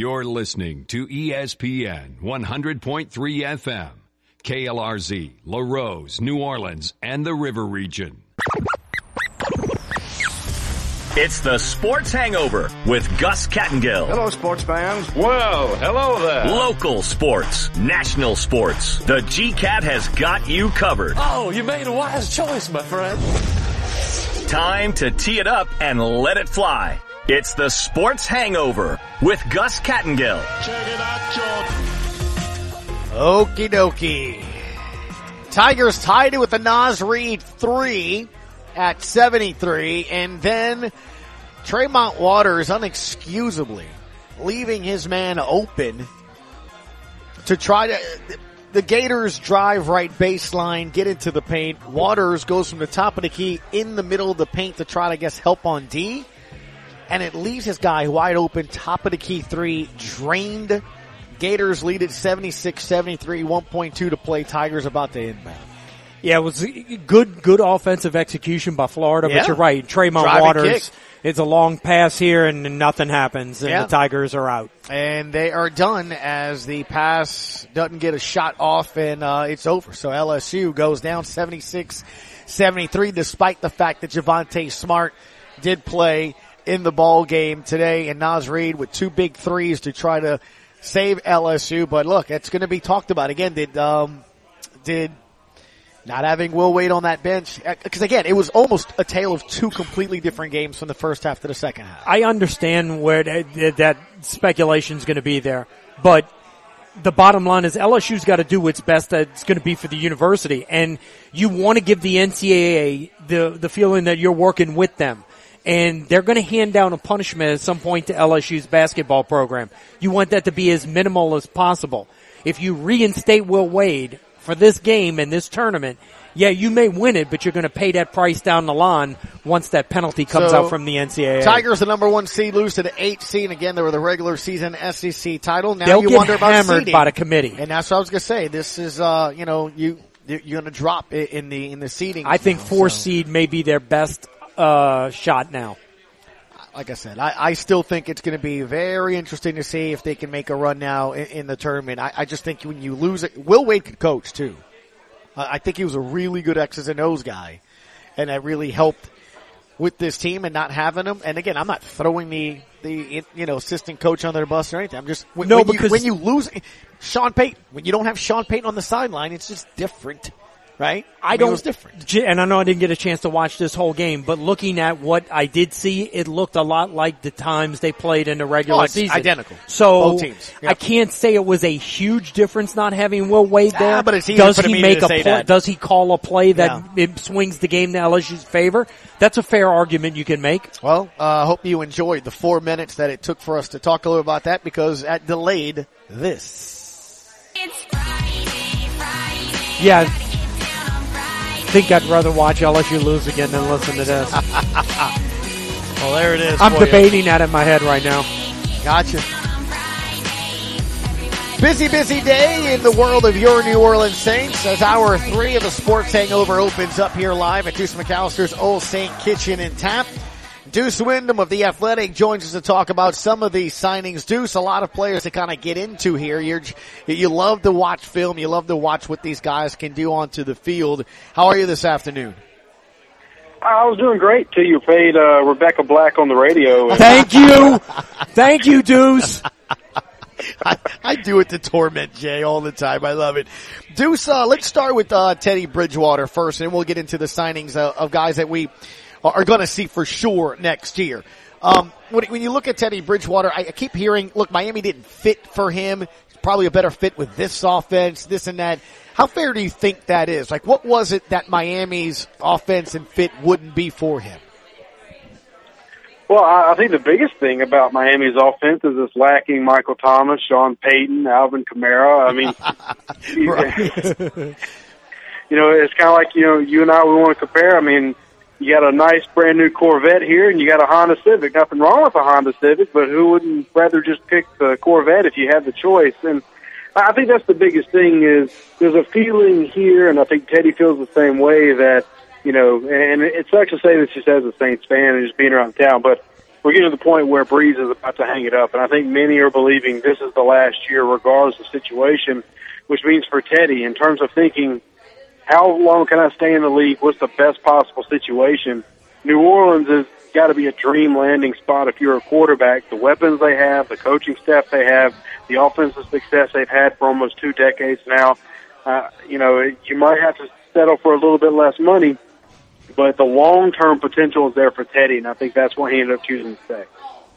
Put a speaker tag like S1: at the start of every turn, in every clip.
S1: You're listening to ESPN 100.3 FM, KLRZ, LaRose, New Orleans, and the River Region.
S2: It's the Sports Hangover with Gus Kattengill.
S3: Hello, sports fans.
S4: Well, hello there.
S2: Local sports, national sports. The GCAT has got you covered.
S4: Oh, you made a wise choice, my friend.
S2: Time to tee it up and let it fly. It's the Sports Hangover with Gus Kattengill.
S4: Check it out, Jordan.
S5: Okie dokie. Tigers tied it with the Naz Reid 3 at 73, and then Tremont Waters unexcusably leaving his man open to try to, the Gators drive right baseline, get into the paint. Waters goes from the top of the key in the middle of the paint to try to, I guess, help on D. And it leaves his guy wide open, top of the key three, drained. Gators lead at 76-73, 1.2 to play. Tigers about to inbound.
S6: Yeah, it was good offensive execution by Florida, but you're right. Tremont Waters, it's a long pass here and nothing happens, and the Tigers are out.
S5: And they are done as the pass doesn't get a shot off, and it's over. So LSU goes down 76-73, despite the fact that Javonte Smart did play in the ball game today, and Naz Reid with two big threes to try to save LSU. But look, it's going to be talked about again. Did not having Will Wade on that bench, because again, it was almost a tale of two completely different games from the first half to the second half.
S6: I understand where that speculation is going to be there, but the bottom line is LSU's got to do what's best that's going to be for the university, and you want to give the NCAA the feeling that you're working with them. And they're going to hand down a punishment at some point to LSU's basketball program. You want that to be as minimal as possible. If you reinstate Will Wade for this game and this tournament, yeah, you may win it, but you're going to pay that price down the line once that penalty comes out from the NCAA.
S5: Tigers, the number 1 seed, lose to the 8th seed. Again, they were the regular season SEC title. Now
S6: They'll
S5: you
S6: get
S5: wonder about
S6: hammered
S5: seeding.
S6: by the committee.
S5: And that's what I was going to say. This is, you're going to drop in the seeding.
S6: I think 4 seed may be their best shot now.
S5: Like I said, I still think it's going to be very interesting to see if they can make a run now in the tournament. I just think when you lose it, Will Wade could coach too. I think he was a really good X's and O's guy, and that really helped with this team and not having him. And again, I'm not throwing the assistant coach under the bus or anything. I'm just when you lose Sean Payton, when you don't have Sean Payton on the sideline, it's just different. Right? I mean, it was different.
S6: And I know I didn't get a chance to watch this whole game, but looking at what I did see, it looked a lot like the times they played in the regular season.
S5: Identical.
S6: So
S5: both teams. Yep.
S6: I can't say it was a huge difference not having Will Wade there.
S5: But it's easy
S6: does
S5: for
S6: he
S5: me
S6: make
S5: to
S6: a
S5: say
S6: play?
S5: that.
S6: Does he call a play that it swings the game to LSU's favor? That's a fair argument you can make.
S5: Well, I hope you enjoyed the 4 minutes that it took for us to talk a little about that, because that delayed this.
S7: It's Friday.
S6: Yeah. I think I'd rather watch LSU lose again than listen to this.
S5: Well, there it is.
S6: I'm debating that in my head right now.
S5: Gotcha. Busy day in the world of your New Orleans Saints as hour 3 of the Sports Hangover opens up here live at Deuce McAllister's Old Saint Kitchen and Tap. Deuce Wyndham of The Athletic joins us to talk about some of these signings. Deuce, a lot of players to kind of get into here. You love to watch film. You love to watch what these guys can do onto the field. How are you this afternoon?
S8: I was doing great till you paid Rebecca Black on the radio.
S6: Thank you. Thank you, Deuce.
S5: I do it to torment Jay all the time. I love it. Deuce, let's start with Teddy Bridgewater first, and we'll get into the signings of guys that we are going to see for sure next year. When you look at Teddy Bridgewater, I keep hearing, look, Miami didn't fit for him. It's probably a better fit with this offense, this and that. How fair do you think that is? Like, what was it that Miami's offense and fit wouldn't be for him?
S8: Well, I think the biggest thing about Miami's offense is it's lacking Michael Thomas, Sean Payton, Alvin Kamara. I mean, it's kind of like, you and I, we want to compare. I mean, you got a nice brand new Corvette here, and you got a Honda Civic. Nothing wrong with a Honda Civic, but who wouldn't rather just pick the Corvette if you had the choice? And I think that's the biggest thing is there's a feeling here, and I think Teddy feels the same way that, and it sucks to say this just as a Saints fan and just being around town, but we're getting to the point where Breeze is about to hang it up. And I think many are believing this is the last year regardless of the situation, which means for Teddy, in terms of thinking, how long can I stay in the league? What's the best possible situation? New Orleans has got to be a dream landing spot if you're a quarterback. The weapons they have, the coaching staff they have, the offensive success they've had for almost 2 decades now. You might have to settle for a little bit less money, but the long-term potential is there for Teddy, and I think that's why he ended up choosing to stay.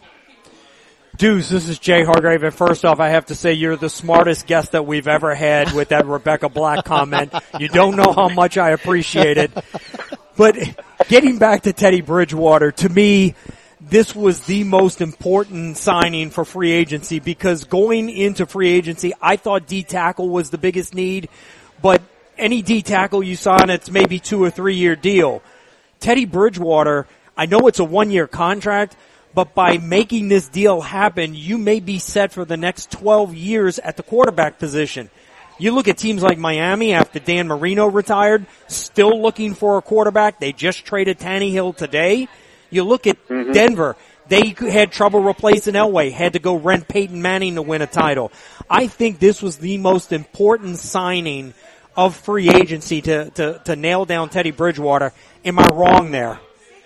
S6: Deuce, this is Jay Hargrave, and first off, I have to say you're the smartest guest that we've ever had with that Rebecca Black comment. You don't know how much I appreciate it. But getting back to Teddy Bridgewater, to me, this was the most important signing for free agency because going into free agency, I thought D-tackle was the biggest need, but any D-tackle you sign, it's maybe 2 or 3 year deal. Teddy Bridgewater, I know it's a 1-year contract, but by making this deal happen, you may be set for the next 12 years at the quarterback position. You look at teams like Miami after Dan Marino retired, still looking for a quarterback. They just traded Tannehill today. You look at Denver. They had trouble replacing Elway, had to go rent Peyton Manning to win a title. I think this was the most important signing of free agency to nail down Teddy Bridgewater. Am I wrong there?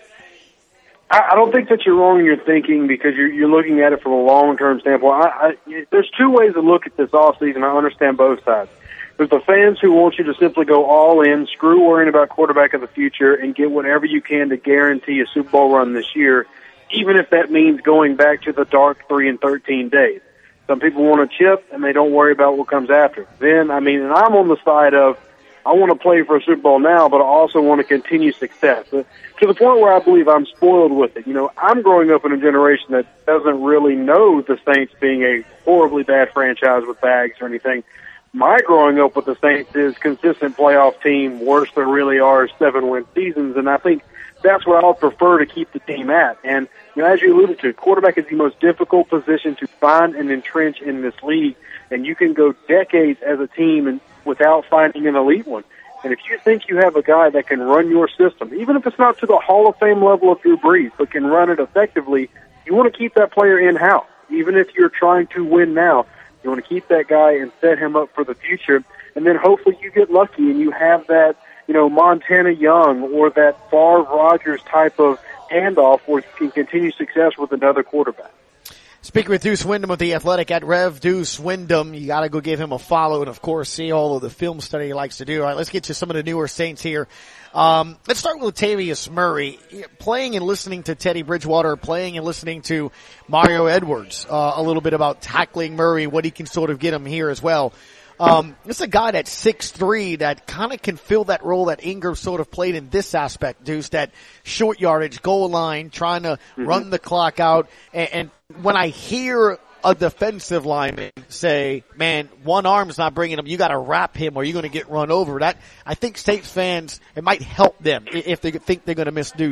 S8: I don't think that you're wrong in your thinking because you're looking at it from a long-term standpoint. There's 2 ways to look at this offseason. I understand both sides. There's the fans who want you to simply go all in, screw worrying about quarterback of the future, and get whatever you can to guarantee a Super Bowl run this year, even if that means going back to the dark 3-13 days. Some people want a chip, and they don't worry about what comes after. And I'm on the side of I want to play for a Super Bowl now, but I also want to continue success. To the point where I believe I'm spoiled with it. I'm growing up in a generation that doesn't really know the Saints being a horribly bad franchise with bags or anything. My growing up with the Saints is consistent playoff team, worse there really are 7-win seasons, and I think that's what I'll prefer to keep the team at. And as you alluded to, quarterback is the most difficult position to find and entrench in this league, and you can go decades as a team and without finding an elite one. And if you think you have a guy that can run your system, even if it's not to the Hall of Fame level of Drew Brees, but can run it effectively, you want to keep that player in-house. Even if you're trying to win now, you want to keep that guy and set him up for the future. And then hopefully you get lucky and you have that, Montana Young or that Favre Rodgers type of handoff where you can continue success with another quarterback.
S5: Speaking with Deuce Wyndham of The Athletic at Rev Deuce Wyndham. You gotta go give him a follow and of course see all of the film study he likes to do. All right, let's get to some of the newer Saints here. Let's start with Latavius Murray. Playing and listening to Teddy Bridgewater, playing and listening to Mario Edwards, a little bit about tackling Murray, what he can sort of get him here as well. This is a guy that's 6'3", that kind of can fill that role that Ingram sort of played in this aspect, Deuce, that short yardage, goal line, trying to run the clock out. And when I hear a defensive lineman say, man, one arm's not bringing him, you got to wrap him or you're going to get run over, that I think Saints fans, it might help them if they think they're going to miss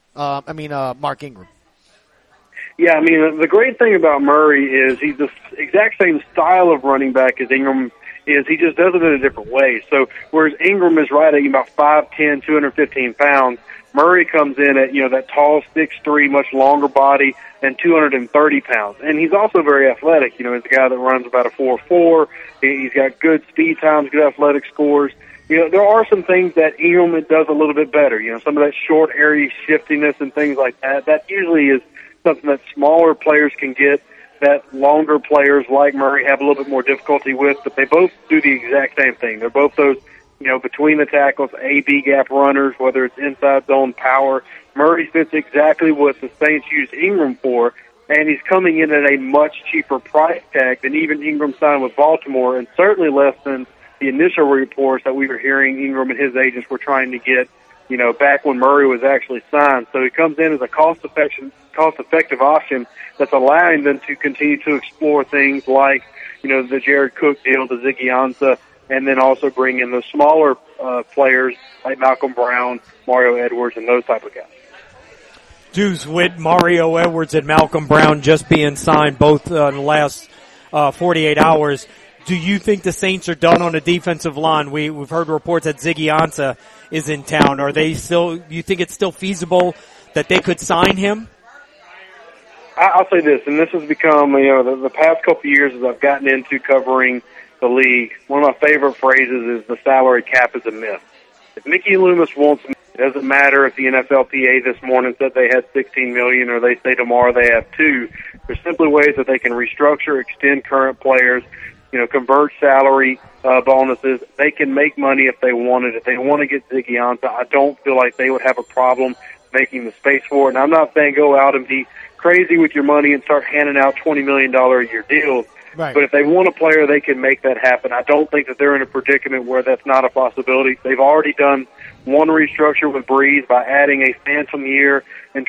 S5: Mark Ingram.
S8: Yeah, the great thing about Murray is he's the exact same style of running back as Ingram is. He just does it in a different way. So whereas Ingram is right at about 5'10", 215 pounds, Murray comes in at, that tall 6'3", much longer body and 230 pounds. And he's also very athletic. He's a guy that runs about a 4.4. He's got good speed times, good athletic scores. There are some things that Ingram does a little bit better. Some of that short area shiftiness and things like that. That usually is something that smaller players can get that longer players like Murray have a little bit more difficulty with, but they both do the exact same thing. They're both those, between the tackles, A-B gap runners, whether it's inside zone power. Murray fits exactly what the Saints used Ingram for, and he's coming in at a much cheaper price tag than even Ingram signed with Baltimore, and certainly less than the initial reports that we were hearing Ingram and his agents were trying to get, back when Murray was actually signed. So he comes in as a cost-effective option that's allowing them to continue to explore things like, the Jared Cook deal, the Ziggy Ansah, and then also bring in the smaller players like Malcolm Brown, Mario Edwards, and those type of guys.
S6: Deuce, with Mario Edwards and Malcolm Brown just being signed both in the last 48 hours, do you think the Saints are done on the defensive line? We've heard reports that Ziggy Ansah is in town. Are they still? Do you think it's still feasible that they could sign him?
S8: I'll say this, and this has become, the past couple of years as I've gotten into covering the league, one of my favorite phrases is the salary cap is a myth. If Mickey Loomis wants me, it doesn't matter if the NFLPA this morning said they had $16 million or they say tomorrow they have $2 million. There's simply ways that they can restructure, extend current players, convert salary bonuses. They can make money if they wanted. If they want to get Ziggy Ansah, I don't feel like they would have a problem making the space for it. And I'm not saying go out and be crazy with your money and start handing out $20 million a year deals.
S5: Right.
S8: But if they want a player, they can make that happen. I don't think that they're in a predicament where that's not a possibility. They've already done one restructure with Breeze by adding a phantom year in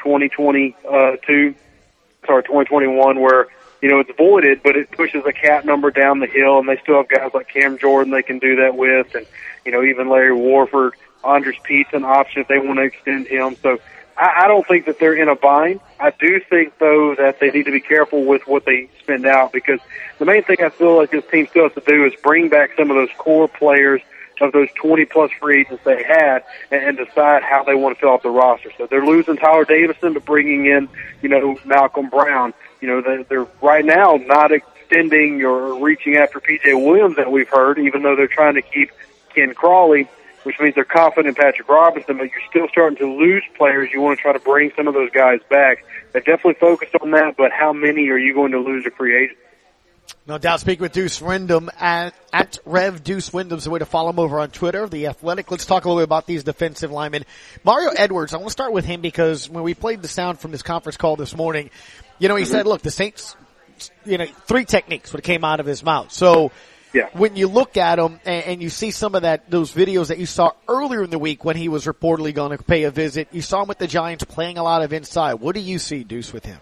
S8: 2021 where, it's voided, but it pushes a cap number down the hill, and they still have guys like Cam Jordan they can do that with, and, even Larry Warford, Andres Pete's an option if they want to extend him. So I don't think that they're in a bind. I do think, though, that they need to be careful with what they spend out, because the main thing I feel like this team still has to do is bring back some of those core players of those 20-plus free agents they had and decide how they want to fill out the roster. So they're losing Tyler Davison, but bringing in, Malcolm Brown. They're right now not extending or reaching after P.J. Williams that we've heard, even though they're trying to keep Ken Crawley, which means they're confident in Patrick Robinson, but you're still starting to lose players. You want to try to bring some of those guys back. They've definitely focused on that, but how many are you going to lose to free agents?
S5: No doubt. Speaking with Deuce Wyndham at Rev Deuce Wyndham's the way to follow him over on Twitter, The Athletic. Let's talk a little bit about these defensive linemen. Mario Edwards, I want to start with him because when we played the sound from this conference call this morning, he said, look, the Saints, 3 techniques when it came out of his mouth. So,
S8: yeah.
S5: When you look at him and you see some of those videos that you saw earlier in the week when he was reportedly going to pay a visit, you saw him with the Giants playing a lot of inside. What do you see, Deuce, with him?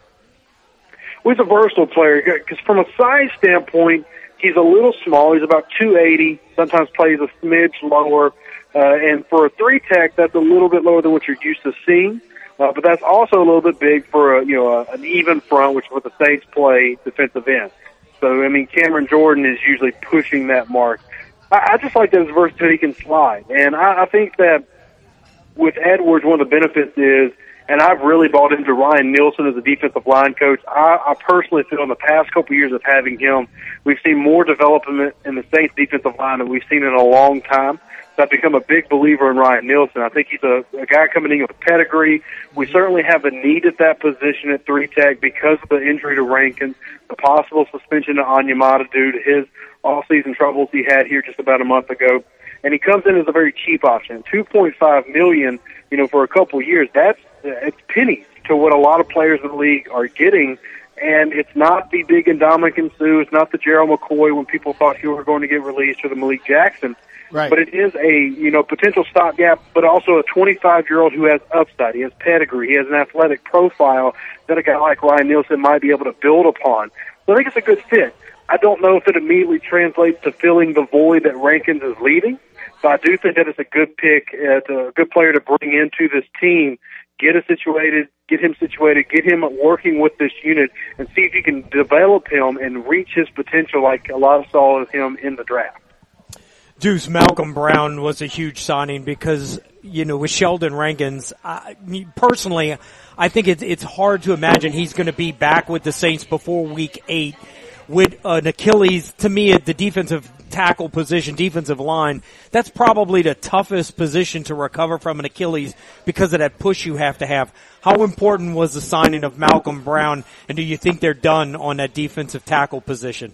S8: Well, he's a versatile player because from a size standpoint, he's a little small. He's about 280, sometimes plays a smidge lower. And for a 3-tech, that's a little bit lower than what you're used to seeing. But that's also a little bit big for an even front, which is what the Saints play defensive end. So, Cameron Jordan is usually pushing that mark. I just like that his versatility can slide. And I think that with Edwards, one of the benefits is, and I've really bought into Ryan Nielsen as a defensive line coach. I personally feel in the past couple of years of having him, we've seen more development in the Saints defensive line than we've seen in a long time. So I've become a big believer in Ryan Nielsen. I think he's a guy coming in with pedigree. We certainly have a need at that position at 3-tech because of the injury to Rankins, the possible suspension to Onyemata due to his off-season troubles he had here just about a month ago. And he comes in as a very cheap option, $2.5 million, for a couple of years. It's pennies to what a lot of players in the league are getting. And it's not the big Ndamukong Suh. It's not the Gerald McCoy when people thought he was going to get released, or the Malik Jackson.
S5: Right.
S8: But it is a, potential stopgap, but also a 25-year-old who has upside. He has pedigree. He has an athletic profile that a guy like Ryan Nielsen might be able to build upon. So I think it's a good fit. I don't know if it immediately translates to filling the void that Rankins is leaving, but I do think that it's a good pick, a good player to bring into this team, get him situated, get him working with this unit, and see if you can develop him and reach his potential like a lot of saw of him in the draft.
S6: Deuce, Malcolm Brown was a huge signing because, with Sheldon Rankins, personally, I think it's hard to imagine he's going to be back with the Saints before Week 8 with an Achilles. To me, at the defensive tackle position, defensive line, that's probably the toughest position to recover from an Achilles because of that push you have to have. How important was the signing of Malcolm Brown, and do you think they're done on that defensive tackle position?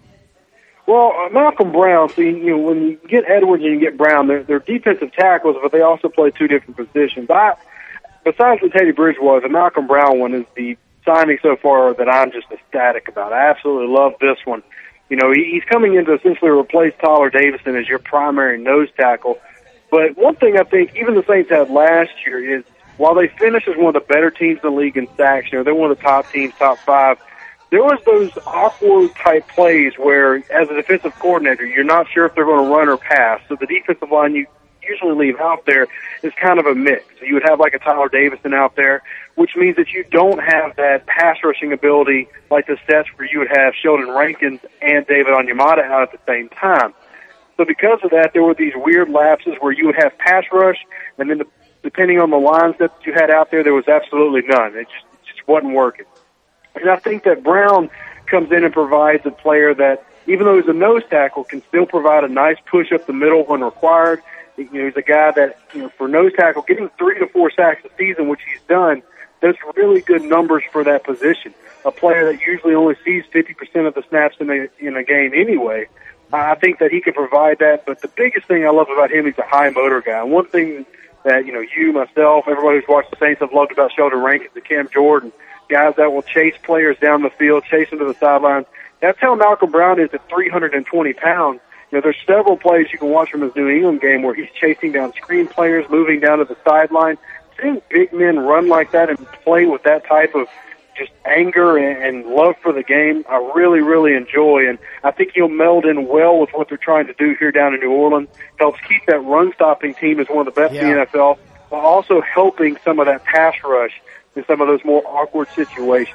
S8: Well, Malcolm Brown, when you get Edwards and you get Brown, they're defensive tackles, but they also play 2 different positions. Besides the Teddy Bridgewater, the Malcolm Brown one is the signing so far that I'm just ecstatic about. I absolutely love this one. He's coming in to essentially replace Tyler Davison as your primary nose tackle. But one thing I think even the Saints had last year is while they finished as one of the better teams in the league in sacks, they're one of the top teams, top 5, there was those awkward type plays where, as a defensive coordinator, you're not sure if they're going to run or pass. So the defensive line you usually leave out there is kind of a mix. So you would have like a Tyler Davison out there, which means that you don't have that pass rushing ability like the sets where you would have Sheldon Rankins and David Onyemata out at the same time. So because of that, there were these weird lapses where you would have pass rush, and then depending on the lines that you had out there was absolutely none. It just wasn't working. And I think that Brown comes in and provides a player that, even though he's a nose tackle, can still provide a nice push up the middle when required. You know, he's a guy that, you know, for nose tackle, getting 3 to 4 sacks a season, which he's done, that's really good numbers for that position. A player that usually only sees 50% of the snaps in a game anyway. I think that he can provide that, but the biggest thing I love about him, he's a high motor guy. And one thing that, you know, you, myself, everybody who's watched the Saints have loved about Sheldon Rankins and Cam Jordan, guys that will chase players down the field, chase them to the sidelines. That's how Malcolm Brown is at 320 pounds. You know, there's several plays you can watch from his New England game where he's chasing down screen players, moving down to the sideline. Seeing big men run like that and play with that type of just anger and love for the game, I really, really enjoy. And I think he'll meld in well with what they're trying to do here down in New Orleans. Helps keep that run-stopping team as one of the best in the NFL, while also helping some of that pass rush in some of those more awkward situations.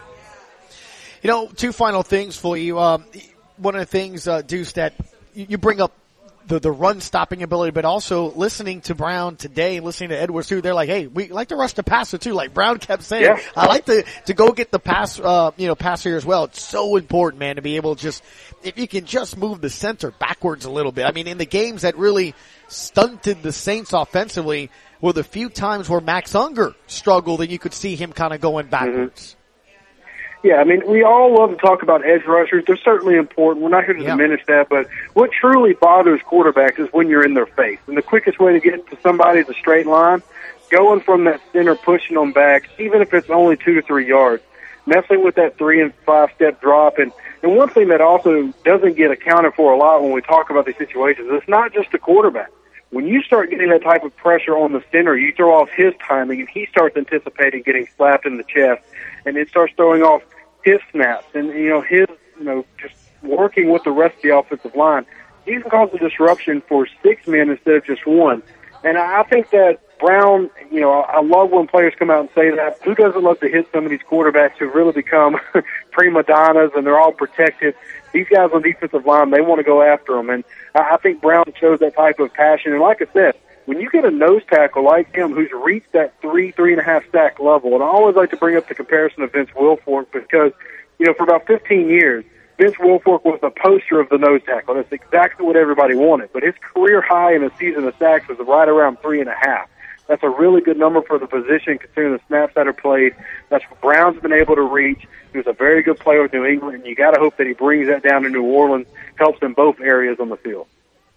S5: You know, two final things for you. One of the things, Deuce, that you bring up the run-stopping ability, but also listening to Brown today, listening to Edwards too, they're like, hey, we like to rush the passer too. Like Brown kept saying, I like to go get the pass, passer here as well. It's so important, man, to be able to just, if you can just move the center backwards a little bit. I mean, in the games that really stunted the Saints offensively were the few times where Max Unger struggled and you could see him kind of going backwards.
S8: Yeah, I mean, we all love to talk about edge rushers. They're certainly important. We're not here to diminish that, but what truly bothers quarterbacks is when you're in their face. And the quickest way to get to somebody is a straight line, going from that center, pushing them back, even if it's only 2 to 3 yards, messing with that 3 and 5 step drop. And one thing that also doesn't get accounted for a lot when we talk about these situations, it's not just the quarterback. When you start getting that type of pressure on the center, you throw off his timing, and he starts anticipating getting slapped in the chest, and it starts throwing off his snaps and, his, just working with the rest of the offensive line. You can cause a disruption for 6 men instead of just one. And I think that Brown, I love when players come out and say that. Who doesn't love to hit some of these quarterbacks who really become prima donnas and they're all protected? These guys on the defensive line, they want to go after them. And I think Brown shows that type of passion. And like I said, when you get a nose tackle like him who's reached that 3.5 sack level, and I always like to bring up the comparison of Vince Wilfork because, for about 15 years, Vince Wilfork was the poster of the nose tackle. That's exactly what everybody wanted. But his career high in a season of sacks was right around 3.5. That's a really good number for the position considering the snaps that are played. That's what Brown's been able to reach. He was a very good player with New England, and you got to hope that he brings that down to New Orleans, helps in both areas on the field.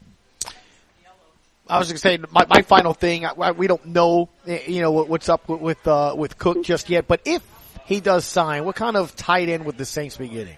S5: I was going to say my final thing. We don't know, what's up with Cook just yet. But if he does sign, what kind of tight end would the Saints be getting?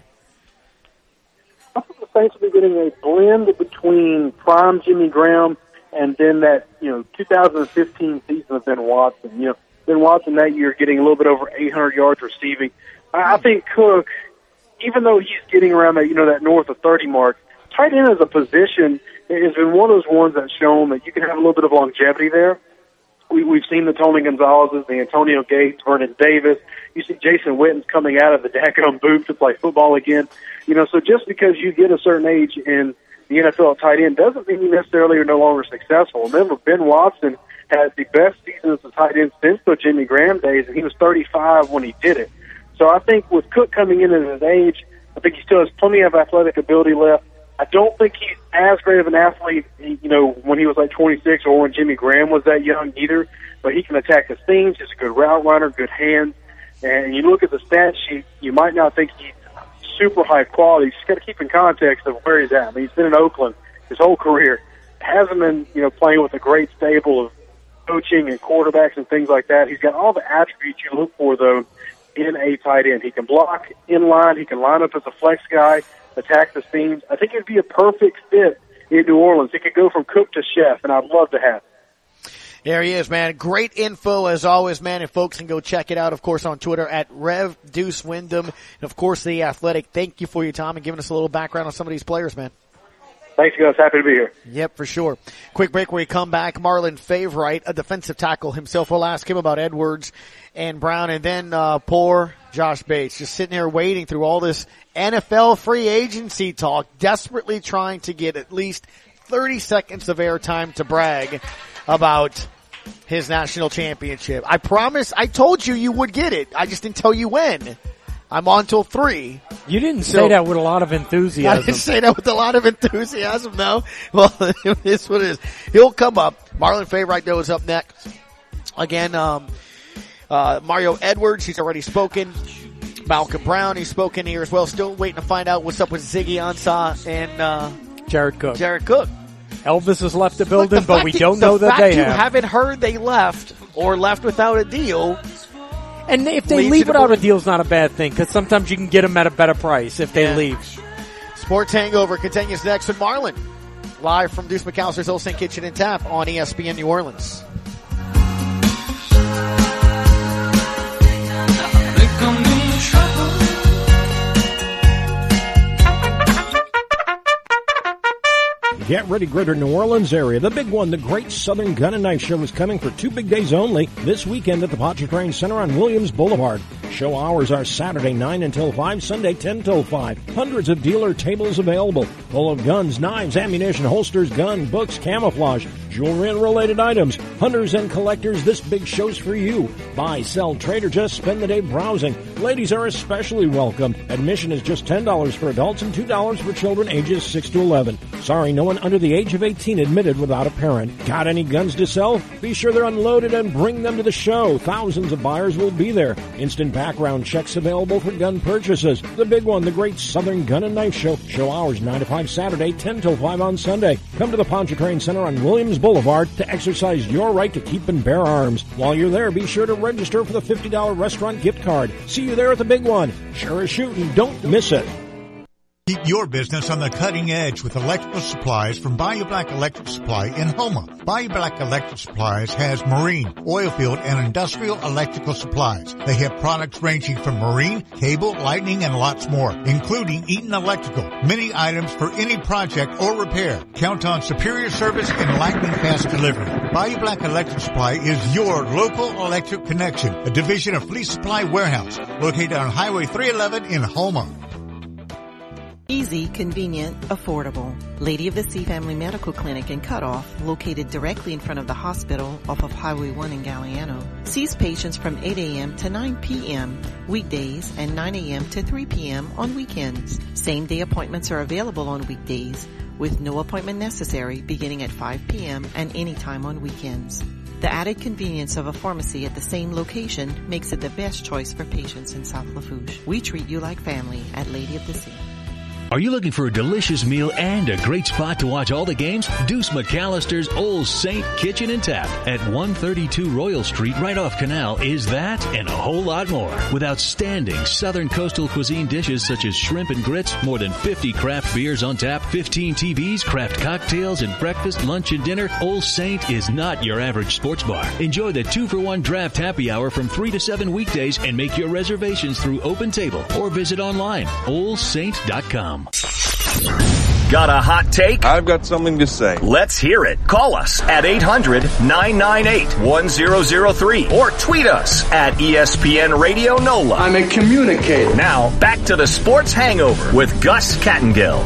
S8: I think the Saints will be getting a blend between prime Jimmy Graham and then that 2015 season of Ben Watson. Ben Watson that year getting a little bit over 800 yards receiving. I think Cook, even though he's getting around that that north of 30 mark, tight end as a position has been one of those ones that's shown that you can have a little bit of longevity there. We've seen the Tony Gonzalez's, the Antonio Gates, Vernon Davis. You see Jason Witten's coming out of the daggum booth to play football again. So just because you get a certain age in the NFL at tight end doesn't mean you necessarily are no longer successful. Remember, Ben Watson had the best season as a tight end since the Jimmy Graham days, and he was 35 when he did it. So I think with Cook coming in at his age, I think he still has plenty of athletic ability left. I don't think he's as great of an athlete, when he was like 26 or when Jimmy Graham was that young either, but he can attack the seams. He's a good route runner, good hands. And you look at the stat sheet, you might not think he's super high quality. You just got to keep in context of where he's at. I mean, he's been in Oakland his whole career. Hasn't been, playing with a great stable of coaching and quarterbacks and things like that. He's got all the attributes you look for, though, in a tight end. He can block in line. He can line up as a flex guy, attack the seams. I think it'd be a perfect fit in New Orleans. He could go from cook to chef, and I'd love to have it.
S5: There he is, man. Great info as always, man. And folks can go check it out, of course, on Twitter at Rev Deuce Wyndham. And of course, The Athletic. Thank you for your time and giving us a little background on some of these players, man.
S8: Thanks, guys. Happy to be here.
S5: Yep, for sure. Quick break where we come back. Marlon Favorite, a defensive tackle himself. We'll ask him about Edwards and Brown. And then, poor Josh Bates just sitting there waiting through all this NFL free agency talk, desperately trying to get at least 30 seconds of airtime to brag about his national championship. I promise, I told you would get it. I just didn't tell you when. I'm on till 3.
S6: You didn't say that with a lot of
S5: I
S6: enthusiasm.
S5: didn't say that with a lot of enthusiasm, no. Well, it's what it is. He'll come up. Marlon Favorite, though, is up next. Again, Mario Edwards, he's already spoken. Malcolm Brown, he's spoken here as well. Still waiting to find out what's up with Ziggy Ansah and
S6: Jared Cook.
S5: Elvis
S6: has left the building, but we don't know that they have.
S5: You haven't heard they left or left without a deal.
S6: And if they leave without a deal, it's not a bad thing, because sometimes you can get them at a better price if they leave.
S5: Sports Hangover continues next with Marlon. Live from Deuce McAllister's Old St. Kitchen and Tap on ESPN New Orleans.
S3: Get ready, Greater New Orleans area. The big one, the Great Southern Gun and Knife Show, is coming for 2 big days only this weekend at the Pontchartrain Center on Williams Boulevard. Show hours are Saturday 9 until 5, Sunday 10 till 5. Hundreds of dealer tables available, full of guns, knives, ammunition, holsters, gun, books, camouflage, jewelry and related items. Hunters and collectors, this big show's for you. Buy, sell, trade, or just spend the day browsing. Ladies are especially welcome. Admission is just $10 for adults and $2 for children ages 6 to 11. Sorry, no one under the age of 18 admitted without a parent. Got any guns to sell? Be sure they're unloaded and bring them to the show. Thousands of buyers will be there. Instant background checks available for gun purchases. The big one, the Great Southern Gun and Knife Show. Show hours 9 to 5 Saturday, 10 till 5 on Sunday. Come to the Pontchartrain Center on Williams Boulevard to exercise your right to keep and bear arms. While you're there, be sure to register for the $50 restaurant gift card. See you there at the big one. Sure as shooting. Don't miss it.
S7: Keep your business on the cutting edge with electrical supplies from Bayou Black Electric Supply in Houma. Bayou Black Electric Supplies has marine, oil field, and industrial electrical supplies. They have products ranging from marine, cable, lightning, and lots more, including Eaton Electrical. Many items for any project or repair. Count on superior service and lightning fast delivery. Bayou Black Electric Supply is your local electric connection, a division of Fleet Supply Warehouse, located on Highway 311 in Houma.
S9: Easy, convenient, affordable. Lady of the Sea Family Medical Clinic in Cutoff, located directly in front of the hospital off of Highway 1 in Galliano, sees patients from 8 a.m. to 9 p.m. weekdays and 9 a.m. to 3 p.m. on weekends. Same-day appointments are available on weekdays, with no appointment necessary beginning at 5 p.m. and any time on weekends. The added convenience of a pharmacy at the same location makes it the best choice for patients in South Lafourche. We treat you like family at Lady of the Sea.
S10: Are you looking for a delicious meal and a great spot to watch all the games? Deuce McAllister's Old Saint Kitchen and Tap at 132 Royal Street right off Canal is that and a whole lot more. With outstanding Southern coastal cuisine dishes such as shrimp and grits, more than 50 craft beers on tap, 15 TVs, craft cocktails, and breakfast, lunch, and dinner, Old Saint is not your average sports bar. Enjoy the 2-for-1 draft happy hour from 3 to 7 weekdays and make your reservations through Open Table or visit online, oldsaint.com.
S2: Got a hot take?
S4: I've got something to say.
S2: Let's hear it. Call us at 800-998-1003 or tweet us at ESPN Radio NOLA.
S11: I'm a communicator.
S2: Now, back to the Sports Hangover with Gus Kattengill.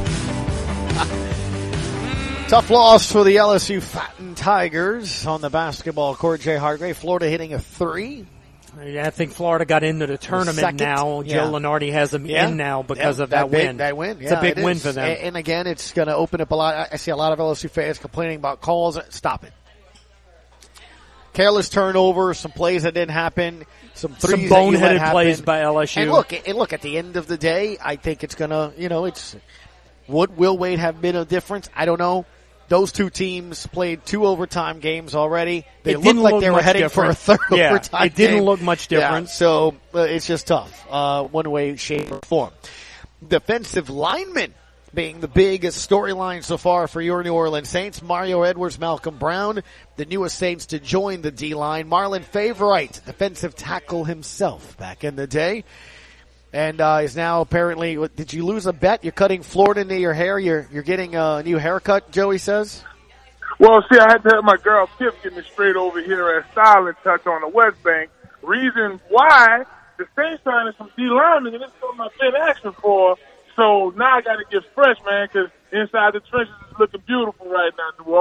S5: Tough loss for the LSU Fighting Tigers on the basketball court. Jay Hargrave, Florida hitting a 3.
S6: I think Florida got into the tournament now. Joe Lunardi has them in now because of that win.
S5: That win,
S6: it's a big win for them.
S5: And again, it's going to open up a lot. I see a lot of LSU fans complaining about calls. Stop it. Careless turnover, some plays that didn't happen, some
S6: boneheaded plays by LSU.
S5: And look, at the end of the day, I think it's going to, would Will Wade have been a difference? I don't know. Those two teams played 2 overtime games already. They looked like they were heading for a third overtime game.
S6: It didn't look much different.
S5: Yeah, so it's just tough, one way, shape, or form. Defensive linemen being the biggest storyline so far for your New Orleans Saints. Mario Edwards, Malcolm Brown, the newest Saints to join the D-line. Marlon Favorite, defensive tackle himself back in the day. And is now apparently, did you lose a bet? You're cutting Florida into your hair. You're getting a new haircut, Joey says?
S12: Well, see, I had to have my girl Pip get me straight over here at Style and Touch on the West Bank. Reason why the Saints signing some D linemen, and this is something I've been asking for. So now I got to get fresh, man, because inside the trenches is looking beautiful right now, New Orleans.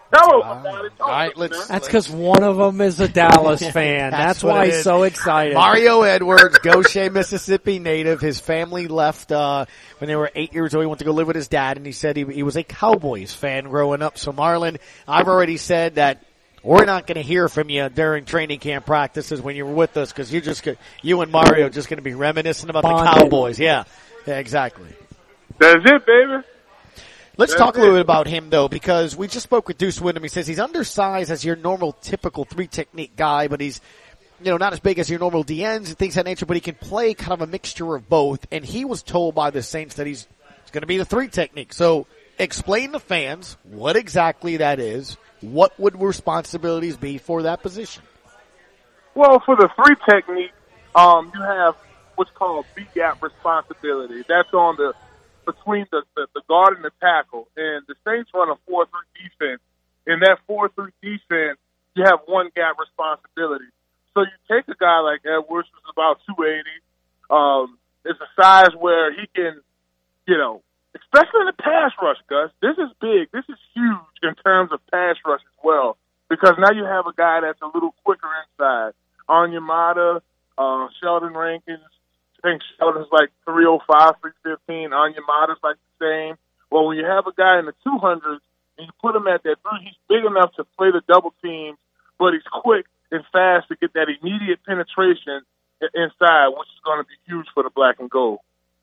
S12: Hello, somebody.
S5: All right, let's.
S6: That's because one of them is a Dallas fan. That's why he's so excited.
S5: Mario Edwards, Goshen, Mississippi native. His family left when they were 8 years old. He went to go live with his dad, and he said he was a Cowboys fan growing up. So, Marlon, I've already said that we're not going to hear from you during training camp practices when you're with us because you and Mario are just going to be reminiscing about the Cowboys. Yeah, exactly.
S12: That's it, baby.
S5: Let's talk a little bit about him, though, because we just spoke with Deuce Wyndham. He says he's undersized as your normal, typical three-technique guy, but he's, not as big as your normal DNs and things of that nature, but he can play kind of a mixture of both. And he was told by the Saints that he's going to be the three-technique. So explain to fans what exactly that is. What would responsibilities be for that position?
S12: Well, for the three-technique, you have what's called B-gap responsibility. That's on between the guard and the tackle. And the Saints run a 4-3 defense. In that 4-3 defense, you have one gap responsibility. So you take a guy like Edwards, who's about 280. It's a size where he can, especially in the pass rush, Gus. This is big. This is huge in terms of pass rush as well. Because now you have a guy that's a little quicker inside. Onyemata, Sheldon Rankins. I think Sheldon's like 305, 315. Onyemata's like the same. Well, when you have a guy in the 200s and you put him at that three, he's big enough to play the double teams, but he's quick and fast to get that immediate penetration inside, which is going to be huge for the black and gold.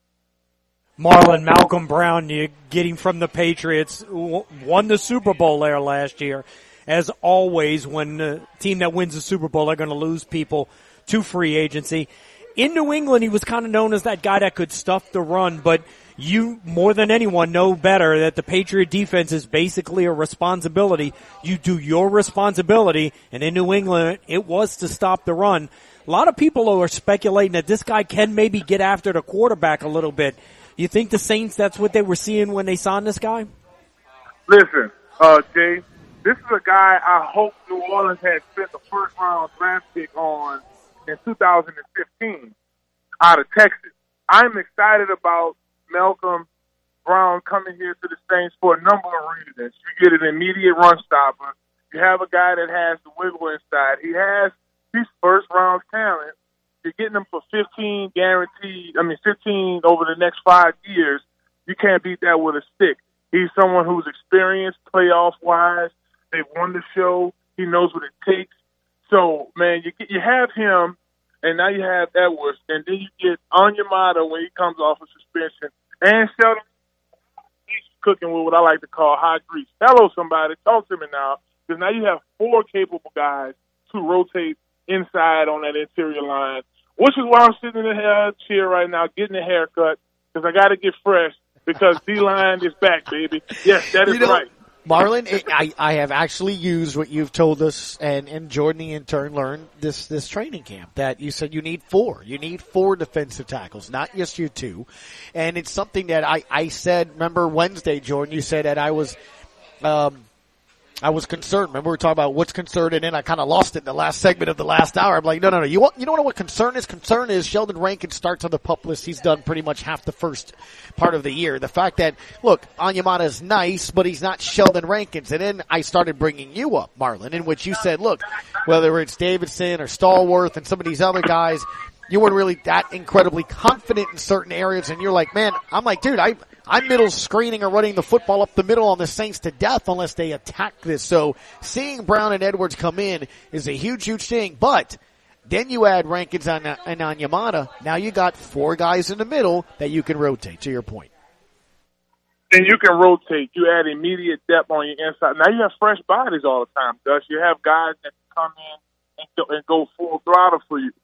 S6: Marlon, Malcolm Brown, you get him from the Patriots, won the Super Bowl there last year. As always, when the team that wins the Super Bowl are going to lose people to free agency. In New England, he was kind of known as that guy that could stuff the run, but you, more than anyone, know better that the Patriot defense is basically a responsibility. You do your responsibility, and in New England, it was to stop the run. A lot of people are speculating that this guy can maybe get after the quarterback a little bit. You think the Saints, that's what they were seeing when they signed this guy?
S12: Listen, Jay, this is a guy I hope New Orleans had spent the first-round draft pick on in 2015 out of Texas. I'm excited about Malcolm Brown coming here to the Saints for a number of reasons. You get an immediate run stopper. You have a guy that has the wiggle inside. He has his first-round talent. You're getting him for 15 over the next 5 years. You can't beat that with a stick. He's someone who's experienced playoff-wise. They've won the show. He knows what it takes. So, man, you have him, and now you have Edwards, and then you get Onyemata when he comes off of suspension. And Sheldon, he's cooking with what I like to call hot grease. Hello, somebody. Talk to me now. Because now you have 4 capable guys to rotate inside on that interior line, which is why I'm sitting in the chair right now getting a haircut because I got to get fresh because D-line is back, baby. Yes, that is right.
S5: Marlon, I have actually used what you've told us, and Jordan, the intern, learned this training camp, that you said you need 4. You need 4 defensive tackles, not just your 2. And it's something that I said, remember Wednesday, Jordan, you said that I was concerned. Remember we were talking about what's concerned, and then I kind of lost it in the last segment of the last hour. I'm like, no. You don't know what concern is? Concern is Sheldon Rankin starts on the PUP list. He's done pretty much half the first part of the year. The fact that, look, Onyemata is nice, but he's not Sheldon Rankins. And then I started bringing you up, Marlon, in which you said, look, whether it's Davidson or Stallworth and some of these other guys, you weren't really that incredibly confident in certain areas. And you're like, man, I'm like, dude, I'm middle screening or running the football up the middle on the Saints to death unless they attack this. So seeing Brown and Edwards come in is a huge, huge thing. But then you add Rankins and Onyemata. Now you got 4 guys in the middle that you can rotate, to your point.
S12: And you can rotate. You add immediate depth on your inside. Now you have fresh bodies all the time, Gus. You have guys that can come in and go full throttle for you.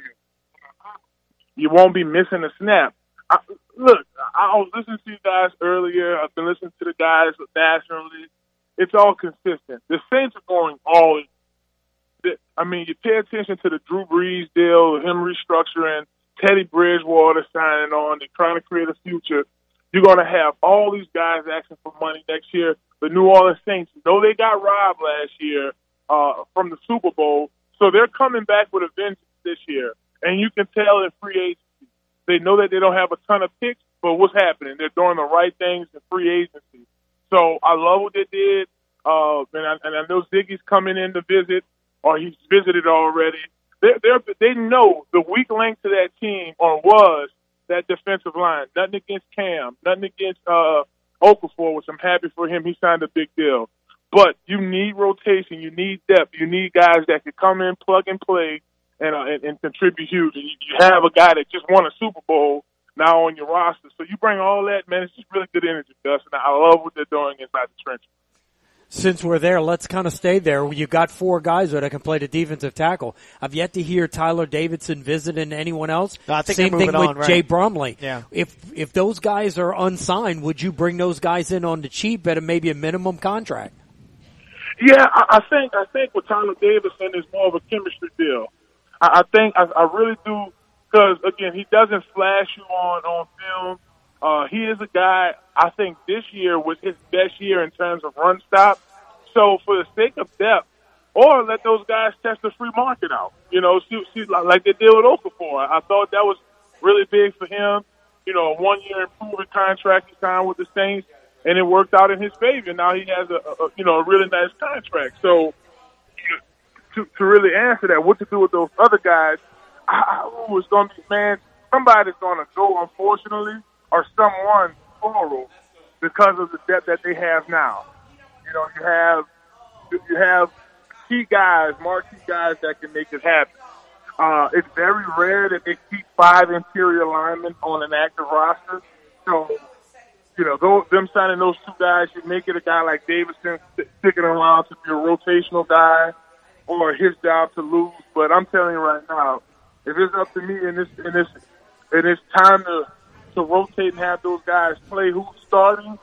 S12: You won't be missing a snap. I was listening to you guys earlier. I've been listening to the guys nationally. It's all consistent. The Saints are going all in. I mean, you pay attention to the Drew Brees deal, him restructuring, Teddy Bridgewater signing on. They're trying to create a future. You're going to have all these guys asking for money next year. The New Orleans Saints know they got robbed last year from the Super Bowl, so they're coming back with a vengeance this year. And you can tell in free agency. They know that they don't have a ton of picks, but what's happening? They're doing the right things in free agency. So I love what they did. And I know Ziggy's coming in to visit, or he's visited already. They know the weak link to that team, or was, that defensive line. Nothing against Cam, nothing against Okafor, which I'm happy for him. He signed a big deal. But you need rotation. You need depth. You need guys that can come in, plug and play, and contribute huge. And you have a guy that just won a Super Bowl now on your roster. So you bring all that, man, it's just really good energy, Gus. And I love what they're doing inside the trenches.
S6: Since we're there, let's kind of stay there. You got 4 guys that can play the defensive tackle. I've yet to hear Tyler Davidson visiting anyone else.
S5: No, I think
S6: Same thing with
S5: on, right?
S6: Jay Bromley.
S5: Yeah.
S6: If those guys are unsigned, would you bring those guys in on the cheap at maybe a minimum contract?
S12: Yeah, I think with Tyler Davidson is more of a chemistry deal. I really do, because again, he doesn't flash you on film. He is a guy, I think this year was his best year in terms of run stop. So for the sake of depth, or let those guys test the free market out, see like they did with Okafor. I thought that was really big for him. A 1-year improvement contract he signed with the Saints, and it worked out in his favor. Now he has a really nice contract. So to really answer that, what to do with those other guys, I was going to be, man, somebody's going to go, unfortunately, or someone plural, because of the depth that they have now. You have key guys, marquee guys that can make it happen. It's very rare that they keep 5 interior linemen on an active roster. So, them signing those 2 guys should make it a guy like Davidson sticking around to be a rotational guy, or his job to lose. But I'm telling you right now, if it's up to me and it's time to rotate and have those guys play who's starting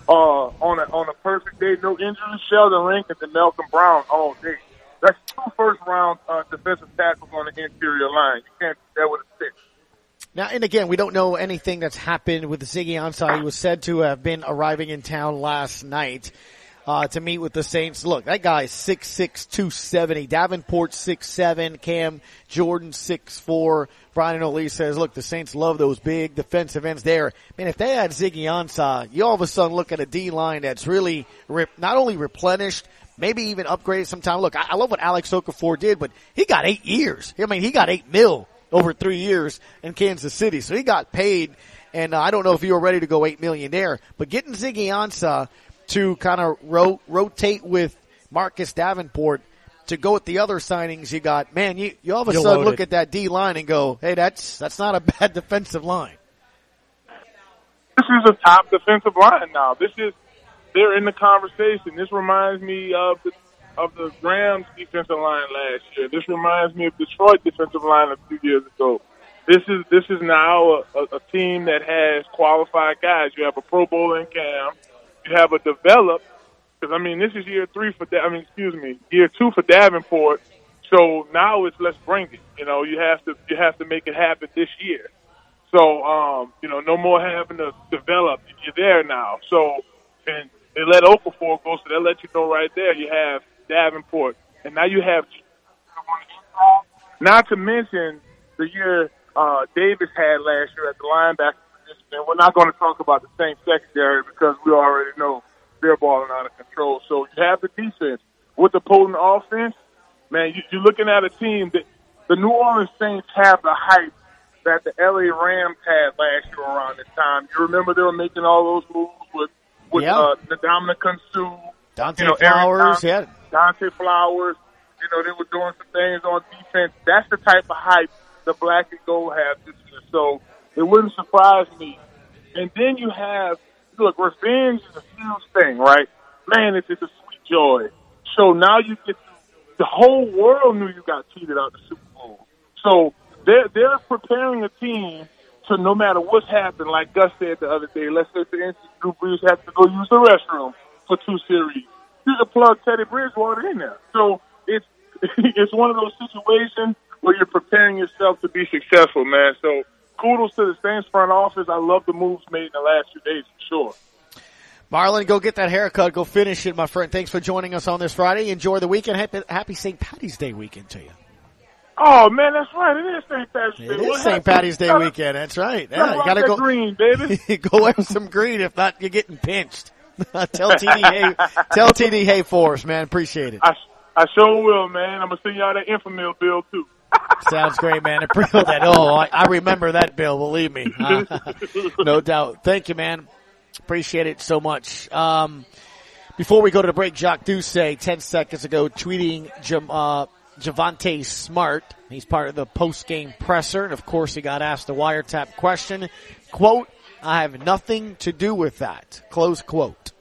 S12: on a perfect day, no injuries, Sheldon Rankins and Malcolm Brown all day. That's 2 first-round defensive tackles on the interior line. You can't do that with a 6.
S5: Now, and again, we don't know anything that's happened with Ziggy Ansah. He was said to have been arriving in town last night to meet with the Saints. Look, that guy is 6'6", 270. Davenport 6'7", Cam Jordan 6'4". Brian O'Lee says, look, the Saints love those big defensive ends there. Man, if they had Ziggy Ansah, you all of a sudden look at a D-line that's really not only replenished, maybe even upgraded sometime. Look, I love what Alex Okafor did, but he got 8 years. I mean, he got $8 million over 3 years in Kansas City. So he got paid, and I don't know if you were ready to go $8 million there. But getting Ziggy Ansah to kind of rotate with Marcus Davenport to go with the other signings you got, man, you all of a sudden look at that D-line and go, hey, that's not a bad defensive line.
S12: This is a top defensive line now. They're in the conversation. This reminds me of the Rams defensive line last year. This reminds me of Detroit defensive line a few years ago. This is now a team that has qualified guys. You have a Pro Bowler in Cam. You have a developed, because this is year 2 for Davenport. So now it's let's bring it. You have to make it happen this year. So no more having to develop. You're there now. So and they let Okafor go, so they let you know right there you have Davenport, and now you have. Not to mention the year Davis had last year at the linebacker position, and we're not going to talk about the same secondary because we already know they're balling out of control. So you have the defense with the potent offense. Man, you're looking at a team that the New Orleans Saints have the hype that the LA Rams had last year around this time. You remember they were making all those moves with Ndamukong Suh,
S5: Dante Flowers,
S12: Dante Flowers. They were doing some things on defense. That's the type of hype the black and gold have this year. So it wouldn't surprise me. And then you have, look, revenge is a huge thing, right? Man, it's a sweet joy. So now you get the whole world knew you got cheated out of the Super Bowl. So they're preparing a team to no matter what's happened, like Gus said the other day, let's say, for instance, Drew Brees has to go use the restroom for 2 series. You can plug Teddy Bridgewater in there. So it's one of those situations where you're preparing yourself to be successful, man. So kudos to the Saints front office. I love the moves made in the last few days, for sure.
S5: Marlon, go get that haircut. Go finish it, my friend. Thanks for joining us on this Friday. Enjoy the weekend. Happy St. Patty's Day weekend to you.
S12: Oh, man, that's right. It is St. Patty's Day.
S5: It is St. Patty's Day weekend. That's right. Yeah, you got to go
S12: green, baby.
S5: go wear some green. If not, you're getting pinched. Tell TD hey for us, man. Appreciate it.
S12: I sure will, man. I'm going to send y'all that Infomil bill, too.
S5: Sounds great, man. Appreciate that. Oh, I remember that bill, believe me. No doubt. Thank you, man. Appreciate it so much. Before we go to the break, Jacques Doucet, 10 seconds ago, tweeting Javonte Smart. He's part of the post-game presser, and of course he got asked a wiretap question. Quote, I have nothing to do with that. Close quote.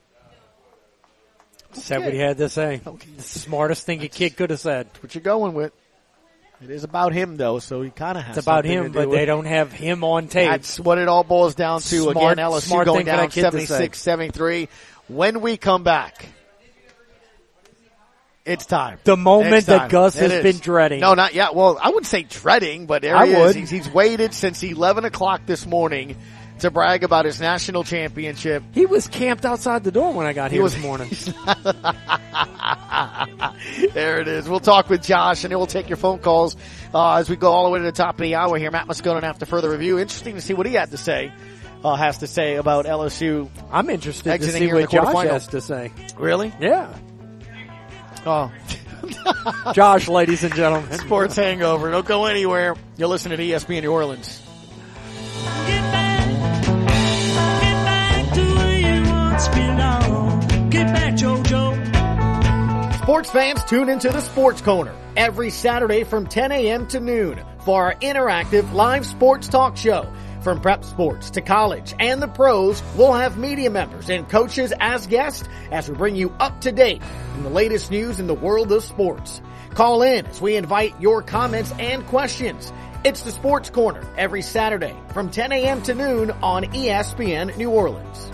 S6: Said what he had to say.
S5: Okay.
S6: The smartest thing a kid could have said.
S5: That's what you're going with. It is about him, though, so he kind of has
S6: It's about
S5: something
S6: him,
S5: to do
S6: but
S5: with
S6: they don't have him on tape.
S5: That's what it all boils down to.
S6: Smart-
S5: Again, LSU
S6: smart
S5: going
S6: thing for
S5: down
S6: that kid to say.
S5: 76-73. When we come back, it's time.
S6: The moment
S5: It's
S6: that
S5: time.
S6: Gus
S5: It
S6: has
S5: is.
S6: been dreading.
S5: No, not yet. Well, I wouldn't say dreading, but there
S6: I
S5: he
S6: would.
S5: is. He's waited since 11 o'clock this morning to brag about his national championship.
S6: He was camped outside the door when I got here this morning.
S5: There it is. We'll talk with Josh, and then we'll take your phone calls as we go all the way to the top of the hour here. Matt Moscona after further review. Interesting to see what he has to say about LSU.
S6: I'm interested to
S5: exiting
S6: see
S5: here in
S6: what
S5: the
S6: Josh
S5: quarterfinal.
S6: has to say.
S5: Really?
S6: Yeah.
S5: Oh.
S6: Josh, ladies and gentlemen.
S5: Sports Hangover. Don't go anywhere. You're listening to ESPN New Orleans. Sports fans, tune into the Sports Corner every Saturday from 10 a.m. to noon for our interactive live sports talk show. From prep sports to college and the pros, we'll have media members and coaches as guests as we bring you up to date in the latest news in the world of sports. Call in as we invite your comments and questions. It's the Sports Corner every Saturday from 10 a.m. to noon on ESPN New Orleans.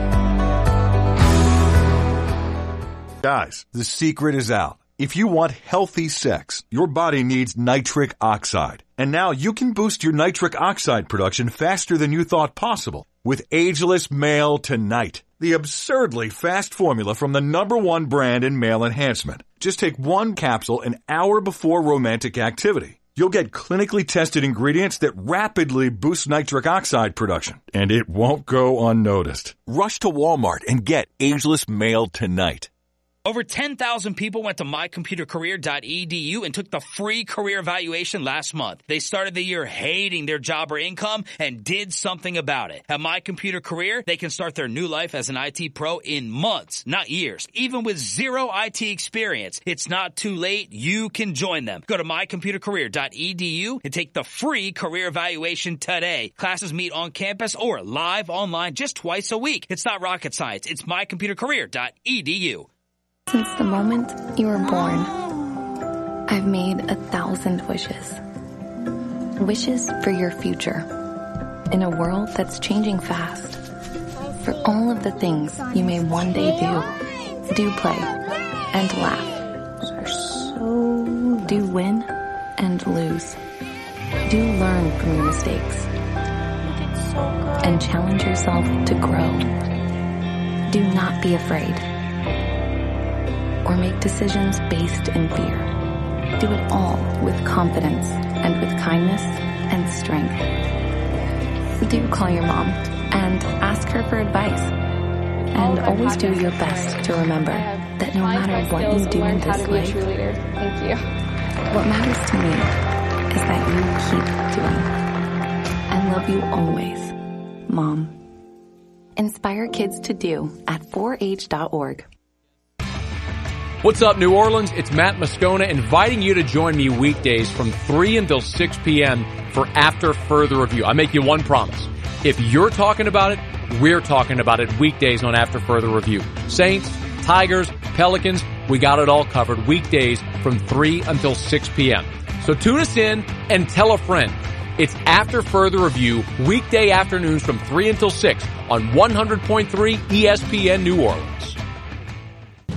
S11: Guys, the secret is out. If you want healthy sex, your body needs nitric oxide. And now you can boost your nitric oxide production faster than you thought possible with Ageless Male Tonight, the absurdly fast formula from the #1 brand in male enhancement. Just take one capsule an hour before romantic activity. You'll get clinically tested ingredients that rapidly boost nitric oxide production, and it won't go unnoticed. Rush to Walmart and get Ageless Male Tonight.
S13: Over 10,000 people went to mycomputercareer.edu and took the free career evaluation last month. They started the year hating their job or income and did something about it. At My Computer Career, they can start their new life as an IT pro in months, not years. Even with zero IT experience, it's not too late. You can join them. Go to mycomputercareer.edu and take the free career evaluation today. Classes meet on campus or live online just twice a week. It's not rocket science. It's mycomputercareer.edu.
S14: Since the moment you were born, I've made 1,000 wishes. Wishes for your future. In a world that's changing fast. For all of the things you may one day do play, and laugh. Do win and lose. Do learn from your mistakes. And challenge yourself to grow. Do not be afraid. Or make decisions based in fear. Do it all with confidence and with kindness and strength. Do call your mom and ask her for advice. And always do your best to remember that no matter what you do in this life,
S15: thank you.
S14: What matters to me is that you keep doing. I love you always, Mom. Inspire kids to do at 4h.org.
S16: What's up, New Orleans? It's Matt Moscona inviting you to join me weekdays from 3 until 6 p.m. for After Further Review. I make you one promise. If you're talking about it, we're talking about it weekdays on After Further Review. Saints, Tigers, Pelicans, we got it all covered weekdays from 3 until 6 p.m. So tune us in and tell a friend. It's After Further Review, weekday afternoons from 3 until 6 on 100.3 ESPN New Orleans.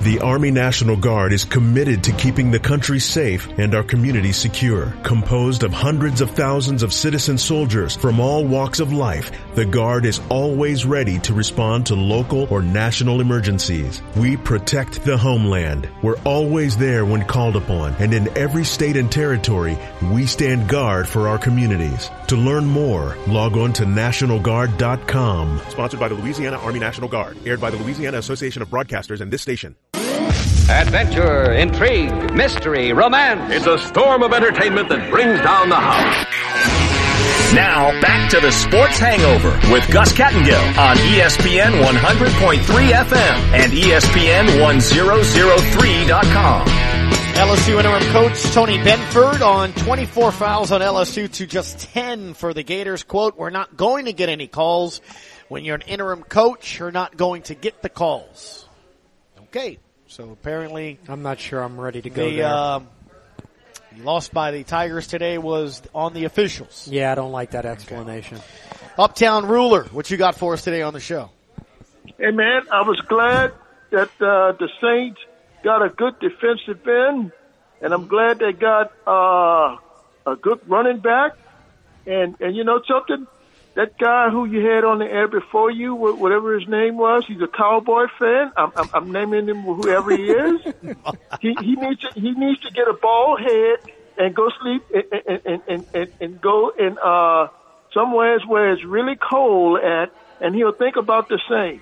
S15: The Army National Guard is committed to keeping the country safe and our communities secure. Composed of hundreds of thousands of citizen soldiers from all walks of life, the Guard is always ready to respond to local or national emergencies. We protect the homeland. We're always there when called upon, and in every state and territory, we stand guard for our communities. To learn more, log on to NationalGuard.com.
S17: Sponsored by the Louisiana Army National Guard. Aired by the Louisiana Association of Broadcasters and this station.
S18: Adventure, intrigue, mystery, romance.
S19: It's a storm of entertainment that brings down the house.
S2: Now, back to the Sports Hangover with Gus Kattengill on ESPN 100.3 FM and ESPN 1003.com.
S5: LSU interim coach Tony Benford on 24 fouls on LSU to just 10 for the Gators. Quote, "We're not going to get any calls. When you're an interim coach, you're not going to get the calls." Okay, so apparently
S6: I'm not sure I'm ready to go there.
S5: Lost by the Tigers today was on the officials.
S6: Yeah, I don't like that explanation.
S5: Okay. Uptown Ruler, what you got for us today on the show?
S20: Hey, man, I was glad that the Saints got a good defensive end, and I'm glad they got a good running back. And you know something? That guy who you had on the air before you, whatever his name was, he's a Cowboy fan. I'm naming him whoever he is. he needs to get a bald head and go sleep and go in somewhere where it's really cold at, and he'll think about the Saints.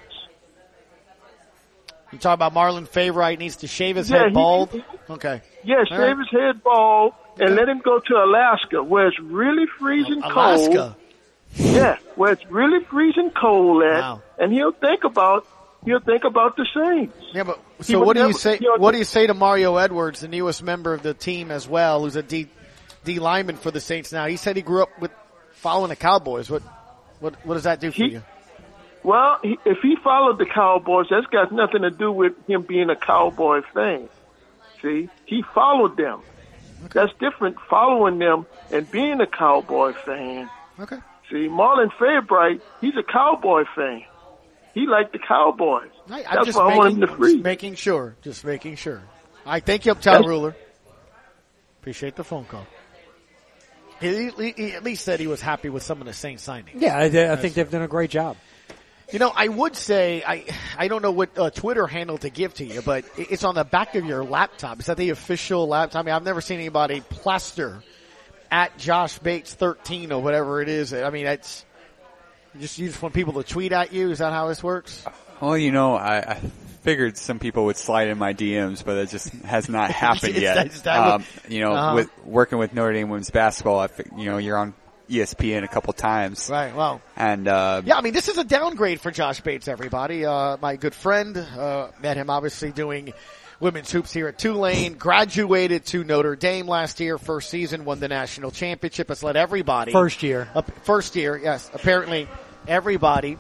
S5: You talk about Marlon Favorite needs to shave his head bald? Okay.
S20: Yeah, shave his head bald and let him go to Alaska where it's really freezing cold.
S5: Alaska?
S20: Yeah, where it's really freezing cold at, and he'll think about the Saints.
S5: Yeah, but so what do you say? What do you say to Mario Edwards, the newest member of the team as well, who's a D lineman for the Saints now? He said he grew up with following the Cowboys. What does that do for you?
S20: Well, if he followed the Cowboys, that's got nothing to do with him being a Cowboy fan. See, he followed them. Okay. That's different, following them and being a Cowboy fan.
S5: Okay.
S20: See, Marlon Favorite, he's a Cowboy fan. He liked the Cowboys. That's why I want him to free.
S5: Just making sure. All right, thank you, Uptown Ruler. Appreciate the phone call. He at least said he was happy with some of the Saints signings.
S6: Yeah, I think they've done a great job.
S5: You know, I would say, I don't know what Twitter handle to give to you, but it's on the back of your laptop. Is that the official laptop? I mean, I've never seen anybody plaster at Josh Bates 13 or whatever it is. I mean, you just want people to tweet at you. Is that how this works?
S21: Well, you know, I figured some people would slide in my DMs, but it just has not happened yet. With working with Notre Dame women's basketball, you're on ESPN a couple times.
S5: Right, well.
S21: And,
S5: yeah, I mean, this is a downgrade for Josh Bates, everybody. My good friend, met him obviously doing women's hoops here at Tulane, graduated to Notre Dame last year, first season, won the national championship, has led everybody.
S6: First year,
S5: yes. Apparently everybody,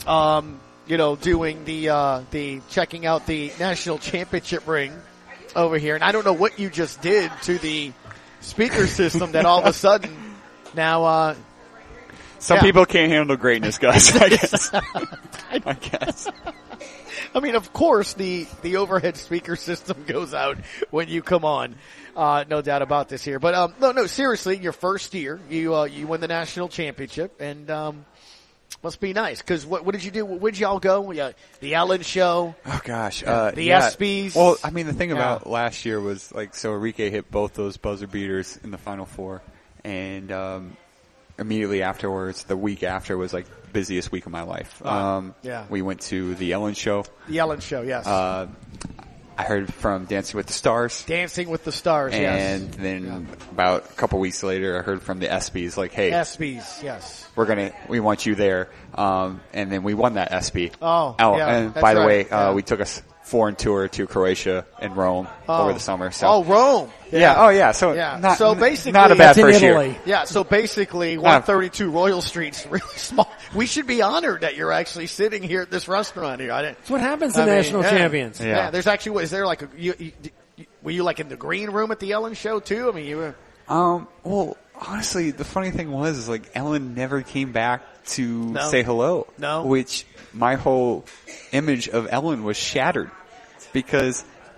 S5: doing the checking out the national championship ring over here. And I don't know what you just did to the speaker system that all of a sudden now,
S21: some people can't handle greatness, guys, I guess. I guess.
S5: I mean, of course, the overhead speaker system goes out when you come on. No doubt about this here. But, no, seriously, your first year, you win the national championship, and, must be nice. Cause what did you do? Where'd y'all go? The Ellen Show.
S21: Oh gosh.
S5: The ESPYs.
S21: Well, I mean, the thing about last year was so Enrique hit both those buzzer beaters in the Final Four, and, immediately afterwards, the week after was like the busiest week of my life. We went to the Ellen Show.
S5: The Ellen Show, yes.
S21: I heard from Dancing with the Stars.
S5: Dancing with the Stars, yes.
S21: And then about a couple weeks later, I heard from the ESPYs, like, hey.
S5: ESPYs, yes.
S21: We want you there. And then we won that ESPY.
S5: Oh, yeah.
S21: And by the way, we took a foreign tour to Croatia and Rome over the summer. So.
S5: Rome.
S21: Yeah. So,
S5: basically,
S21: not a bad first year.
S5: Yeah. So basically, 132 Royal Street's really small. We should be honored that you're actually sitting here at this restaurant here.
S6: That's what happens to national champions.
S5: Yeah. There's actually, is there like were you like in the green room at the Ellen Show too? I mean, you were.
S21: Well, honestly, the funny thing was like Ellen never came back to say hello.
S5: No.
S21: Which my whole image of Ellen was shattered because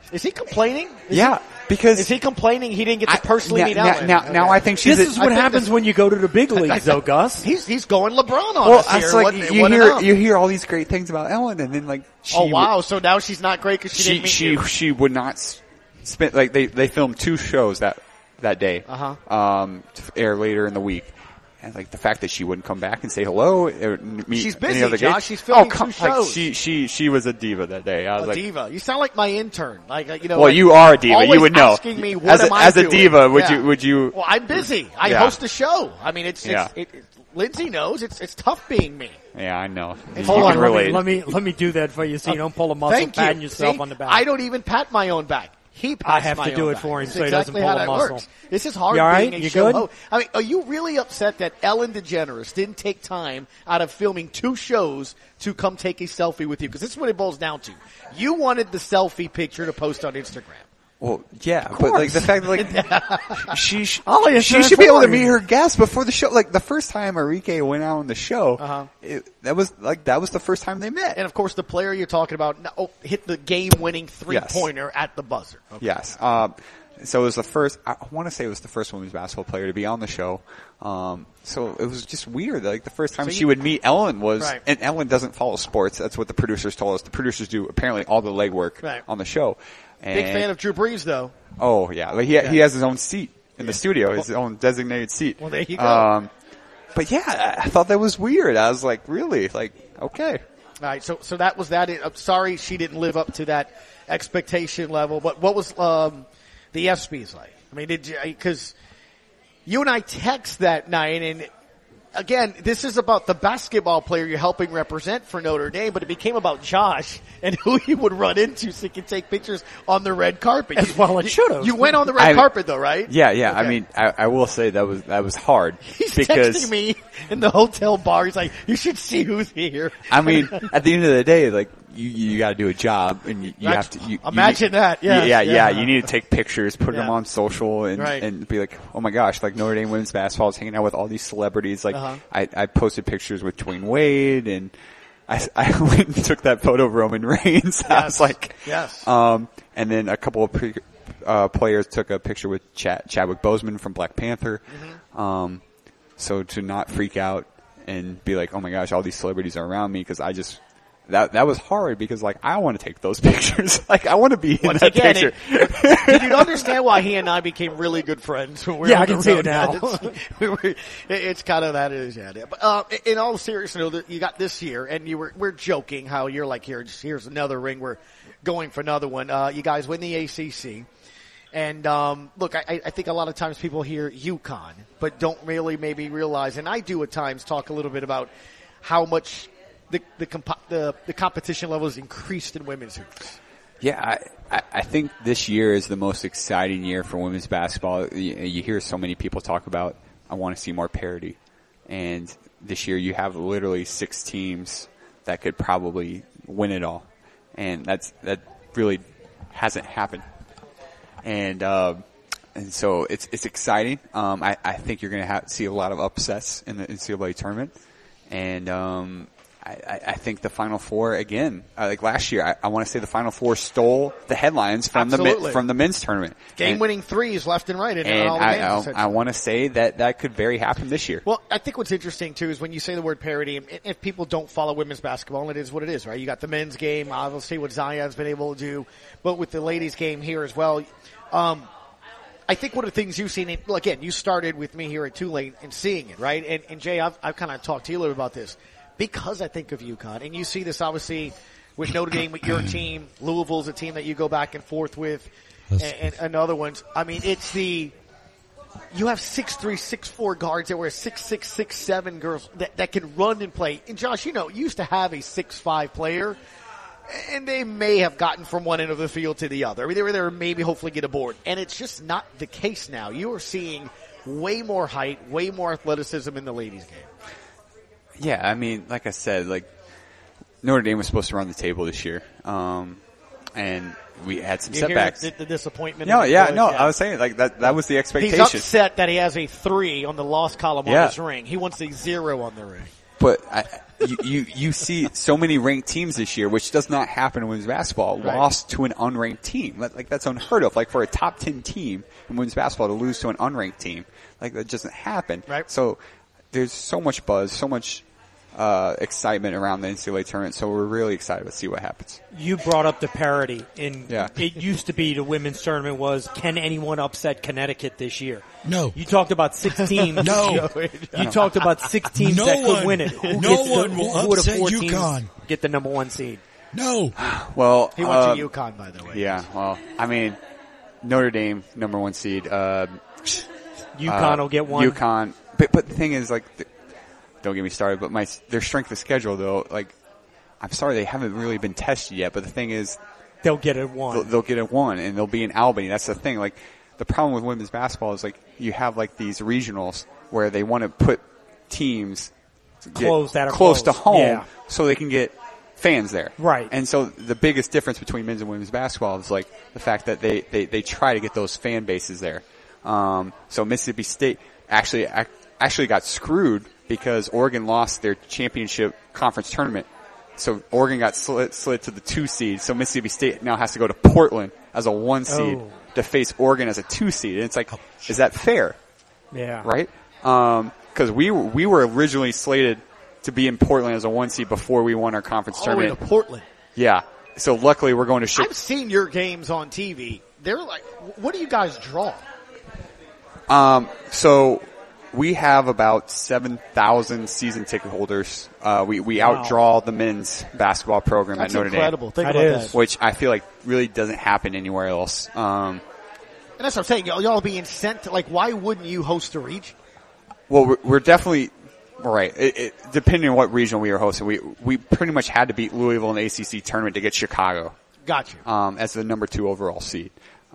S5: Is he complaining?
S21: Because
S5: is he complaining he didn't get to personally meet Ellen?
S21: Now I think
S6: this is what happens when you go to the big leagues, though, Gus.
S5: He's going LeBron on
S21: well,
S5: us here.
S21: It's like you hear all these great things about Ellen, and then like
S5: so now she's not great because she didn't meet you.
S21: She would not spend like they filmed 2 shows that day to air later in the week. And like the fact that she wouldn't come back and say hello, or meet
S5: she's busy,
S21: any other
S5: Josh.
S21: guys.
S5: She's filming 2 shows.
S21: Like she was a diva that day. I was
S5: a diva. You sound like my intern. Like
S21: Well,
S5: like,
S21: you are a diva. You would know.
S5: Asking me what
S21: as a diva, would you?
S5: Well, I'm busy. I host a show. I mean, Lindsay knows it's tough being me.
S21: Yeah, I know.
S6: Hold on, let me do that for you, so you don't pull a muscle patting yourself on the back.
S5: I don't even pat my own back.
S6: I have to do it for him so he doesn't pull a muscle.
S5: Works. This is hard being a show host. I mean, are you really upset that Ellen DeGeneres didn't take time out of filming 2 shows to come take a selfie with you? Because this is what it boils down to. You wanted the selfie picture to post on Instagram.
S21: Well, yeah, but like the fact that like she should be able to meet her guests before the show. Like the first time Enrique went out on the show, that was the first time they met.
S5: And of course, the player you're talking about hit the game-winning 3-pointer at the buzzer. Okay.
S21: Yes. So it was the first. I want to say it was the first women's basketball player to be on the show. So it was just weird. Like the first time she would meet Ellen was, and Ellen doesn't follow sports. That's what the producers told us. The producers do apparently all the legwork on the show. And
S5: big fan of Drew Brees, though.
S21: Oh yeah, like he has his own seat in the studio, his own designated seat.
S5: Well, there you go.
S21: But yeah, I thought that was weird. I was like, really? Like, okay.
S5: All right, so that was that. I'm sorry she didn't live up to that expectation level. But what was the ESPYs like? I mean, because you and I text that night, and again, this is about the basketball player you're helping represent for Notre Dame, but it became about Josh and who he would run into so he could take pictures on the red carpet.
S6: As well it should have.
S5: You went on the red carpet though, right?
S21: Yeah. Okay. I mean, I will say that was hard.
S5: He's
S21: because
S5: texting me in the hotel bar. He's like, you should see who's here.
S21: I mean, at the end of the day, like, you gotta do a job and you have to,
S5: imagine that.
S21: Yeah. You need to take pictures, put them on social and be like, oh my gosh, like Notre Dame women's basketball is hanging out with all these celebrities. Like, I posted pictures with Dwayne Wade and I went and took that photo of Roman Reigns. I was like, and then a couple of players took a picture with Chadwick Boseman from Black Panther. So to not freak out and be like, oh my gosh, all these celebrities are around me, because I just, that was hard, because like I want to take those pictures. Like I want to be in that picture.
S5: Did you understand why he and I became really good friends? When we were
S6: I can see it now.
S5: It's kind of that is, yeah. But in all seriousness, you got this year, and we're joking how you're like, here's another ring. We're going for another one. You guys win the ACC. And look, I think a lot of times people hear UConn, but don't really maybe realize, and I do at times talk a little bit about how much the competition level has increased in women's hoops.
S21: Yeah, I think this year is the most exciting year for women's basketball. You hear so many people talk about, I want to see more parity. And this year you have literally 6 teams that could probably win it all. And that really hasn't happened. And so it's exciting. I think you're going to see a lot of upsets in the NCAA tournament. And, I think the Final Four again, like last year, I want to say the Final Four stole the headlines from the men's tournament.
S5: Game-winning threes left and right.
S21: And
S5: all the games,
S21: I want to say that could very happen this year.
S5: Well, I think what's interesting too is when you say the word parity, if people don't follow women's basketball, it is what it is, right? You got the men's game, obviously what Zion's been able to do, but with the ladies game here as well. I think one of the things you've seen, again, you started with me here at Tulane and seeing it, right? And Jay, I've kind of talked to you a little about this. Because I think of UConn, and you see this obviously with Notre Dame, with your team. Louisville's a team that you go back and forth with, and other ones. I mean, you have 6'3", 6'4" guards that were 6'6", 6'7" girls that can run and play. And Josh, you used to have a 6'5" player, and they may have gotten from one end of the field to the other. I mean, they were there maybe hopefully get a board. And it's just not the case now. You are seeing way more height, way more athleticism in the ladies' game.
S21: Yeah, I mean, like I said, like Notre Dame was supposed to run the table this year, and we had some setbacks.
S5: The disappointment.
S21: No, I was saying like that was the expectation.
S5: He's upset that he has a 3 on the loss column on his ring. He wants a 0 on the ring.
S21: But you see so many ranked teams this year, which does not happen in women's basketball, lost to an unranked team. Like, that's unheard of. Like, for a top 10 team in women's basketball to lose to an unranked team, like, that doesn't happen.
S5: Right.
S21: So there's so much buzz, so much excitement around the NCAA tournament, so we're really excited to see what happens.
S6: You brought up the parity. It used to be the women's tournament was, can anyone upset Connecticut this year?
S1: No.
S6: You talked about 6 teams.
S1: No.
S6: You talked about 6 teams that could win it. Who would
S1: upset
S6: have 4 teams
S1: UConn.
S6: get the number 1 seed?
S1: No.
S21: Well,
S5: he went to UConn, by the way.
S21: Yeah, well, I mean, Notre Dame, number 1 seed.
S6: UConn will get 1.
S21: UConn. But the thing is, like, don't get me started, but their strength of schedule, though, like, I'm sorry, they haven't really been tested yet, but the thing is,
S6: they'll get it 1.
S21: They'll get it 1, and they'll be in Albany. That's the thing. Like, the problem with women's basketball is, like, you have, like, these regionals where they want to put teams
S6: close
S21: to home so they can get fans there.
S6: Right.
S21: And so the biggest difference between men's and women's basketball is, like, the fact that they try to get those fan bases there. So Mississippi State actually got screwed because Oregon lost their championship conference tournament. So Oregon got slid to the 2 seed. So Mississippi State now has to go to Portland as a 1 seed to face Oregon as a 2 seed. And it's like, is that fair?
S6: Yeah.
S21: Right? Cause we were originally slated to be in Portland as a 1 seed before we won our conference tournament.
S5: All the way to Portland.
S21: Yeah. So luckily we're going to
S5: I've seen your games on TV. They're like, what do you guys draw?
S21: So we have about 7,000 season ticket holders. We outdraw the men's basketball program
S5: That's
S21: at Notre
S5: incredible.
S21: Dame.
S5: Think about that.
S21: Which I feel like really doesn't happen anywhere else.
S5: And that's what I'm saying. Y'all being sent to, like, why wouldn't you host a region?
S21: Well, we're definitely right. Depending on what region we were hosting, we pretty much had to beat Louisville in the ACC tournament to get Chicago.
S5: Got you.
S21: As the number 2 overall seed.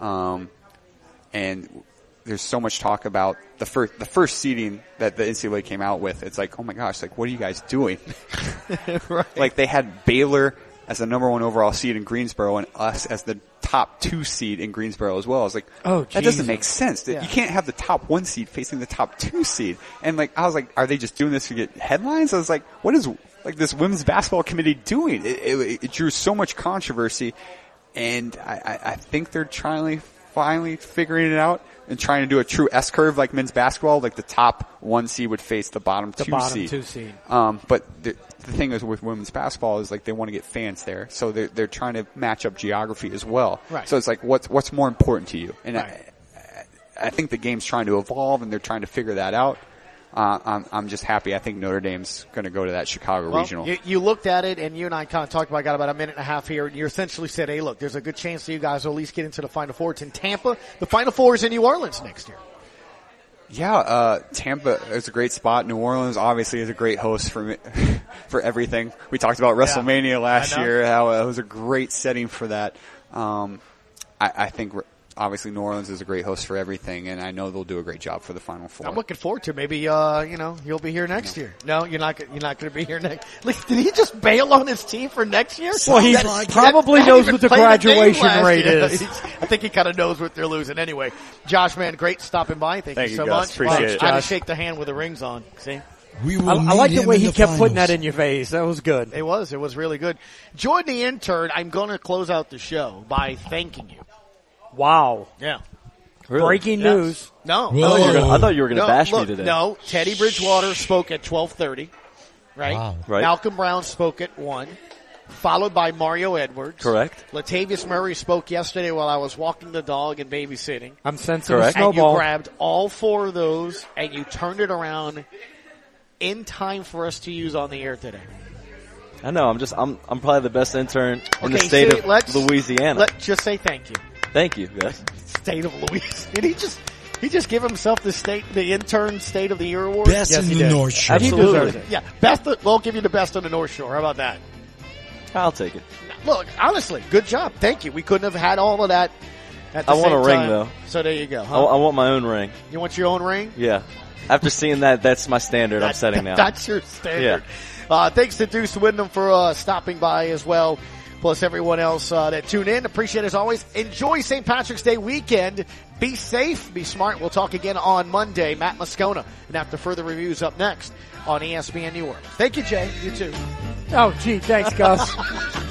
S21: And there's so much talk about the first seeding that the NCAA came out with. It's like, oh my gosh, like, what are you guys doing?
S5: Right.
S21: Like, they had Baylor as the number 1 overall seed in Greensboro and us as the top 2 seed in Greensboro as well. I was like, that doesn't make sense.
S5: Yeah.
S21: You can't have the top 1 seed facing the top 2 seed. And like, I was like, are they just doing this to get headlines? I was like, what is, like, this women's basketball committee doing? It drew so much controversy, and I think they're finally figuring it out and trying to do a true S-curve like men's basketball, like the top 1 seed would face the bottom 2 seed.
S6: 2 seed.
S21: But the thing is with women's basketball is, like, they want to get fans there, so they're trying to match up geography as well.
S5: Right.
S21: So it's like, what's more important to you? And
S5: right.
S21: I think the game's trying to evolve, and they're trying to figure that out. I'm just happy. I think Notre Dame's going to go to that Chicago regional.
S5: You looked at it, and you and I kind of talked about. I got about a minute and a half here, and you essentially said, "Hey, look, there's a good chance that you guys will at least get into the Final Four. It's in Tampa. The Final Four is in New Orleans next year."
S21: Yeah, Tampa is a great spot. New Orleans obviously is a great host for everything. We talked about WrestleMania last year, how it was a great setting for that. I think obviously New Orleans is a great host for everything, and I know they'll do a great job for the Final Four.
S5: I'm looking forward to it. Maybe you'll be here next year. No, you're not going to be here next. Did he just bail on his team for next year?
S6: Well, he probably knows what the graduation rate is.
S5: I think he kind of knows what they're losing. Anyway, Josh, man, great stopping by. Thank you so
S21: Gus.
S5: much.
S21: Appreciate it.
S5: I had to shake the hand with the rings on. See?
S6: I like the way he kept putting that in your face. That was good.
S5: It was really good. Join the intern. I'm going to close out the show by thanking you.
S6: Wow.
S5: Yeah.
S22: Really?
S6: Breaking news.
S5: No.
S22: I thought you were going to bash me today.
S5: No, Teddy Bridgewater spoke at 12:30, right?
S22: Wow. Right.
S5: Malcolm Brown spoke at 1, followed by Mario Edwards.
S22: Correct.
S5: Latavius Murray spoke yesterday while I was walking the dog and babysitting.
S6: I'm sensing a
S5: And
S6: snowball.
S5: you grabbed all 4 of those and you turned it around in time for us to use on the air today.
S22: I know. I'm probably the best intern in the state of Louisiana.
S5: Let's just say thank you.
S22: Thank you, guys.
S5: State of Louisiana. Did he just give himself the intern state of the year award?
S1: Best in the North Shore.
S22: Absolutely.
S5: Yeah, we'll give you the best on the North Shore. How about that?
S22: I'll take it.
S5: Look, honestly, good job. Thank you. We couldn't have had all of that at the
S22: I
S5: same
S22: want a ring
S5: time.
S22: though.
S5: So there you go. Huh?
S22: I want my own ring.
S5: You want your own ring?
S22: Yeah. After seeing that, that's my standard I'm setting now.
S5: That's your standard. Yeah. Thanks to Deuce Wyndham for stopping by as well. Plus everyone else that tuned in. Appreciate it as always. Enjoy St. Patrick's Day weekend. Be safe, be smart. We'll talk again on Monday. Matt Moscona, and after further reviews up next on ESPN New Orleans. Thank you, Jay. You too.
S6: Oh, gee, thanks, Gus.